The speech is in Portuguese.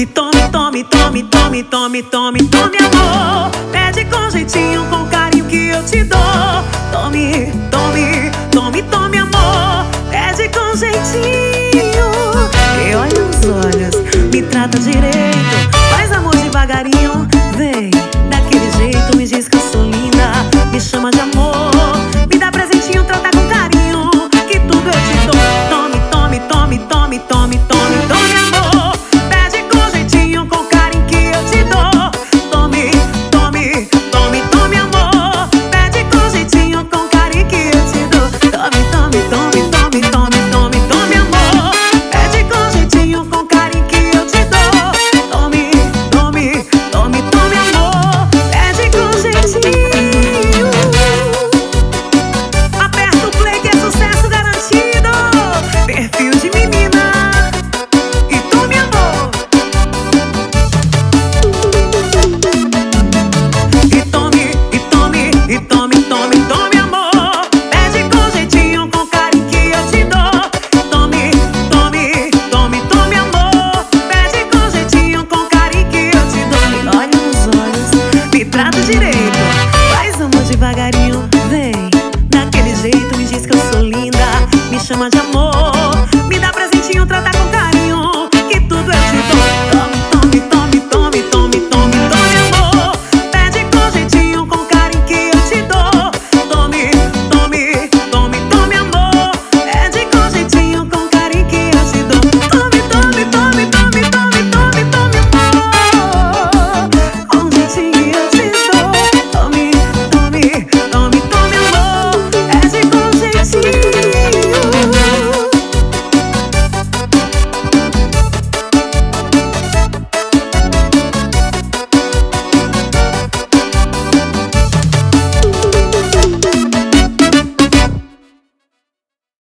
E tome, tome, tome, tome, tome, tome, tome amor. Pede com jeitinho, com carinho que eu te dou. Tome, tome, tome, tome amor. Pede com jeitinho. E olha os olhos, me trata direito.